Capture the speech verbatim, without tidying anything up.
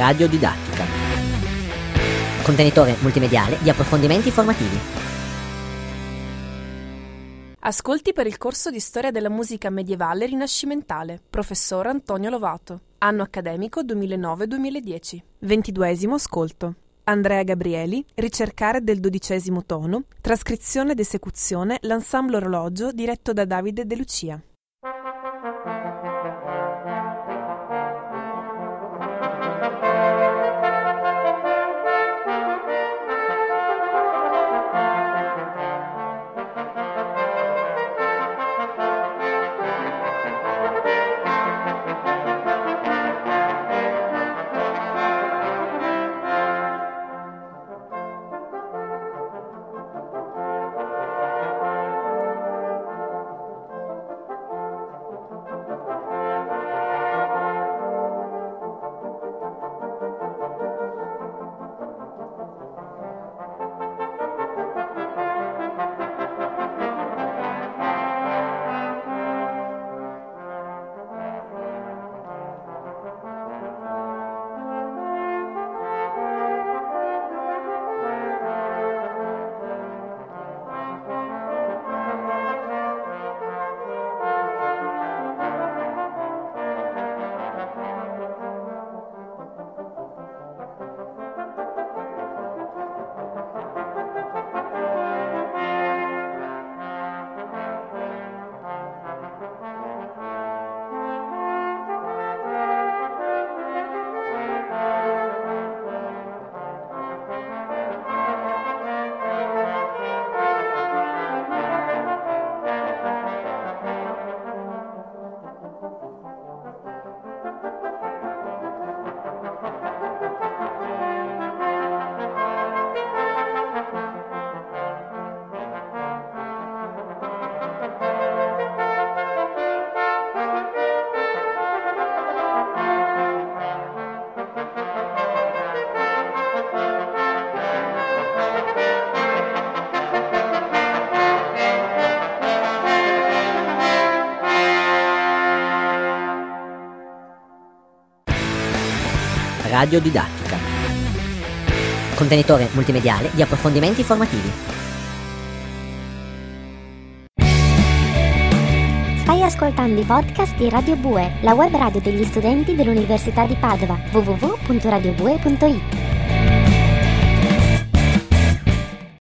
Radiodidattica. Contenitore multimediale di approfondimenti formativi. Ascolti per il corso di Storia della musica medievale e rinascimentale, professor Antonio Lovato, anno accademico duemilanove duemiladieci. Ventiduesimo ascolto. Andrea Gabrieli, ricercare del dodicesimo tono, trascrizione ed esecuzione l'ensemble orologio diretto da Davide De Lucia. Radiodidattica. Contenitore multimediale di approfondimenti formativi. Stai ascoltando i podcast di Radio Bue, la web radio degli studenti dell'Università di Padova. w w w punto radio bue punto i t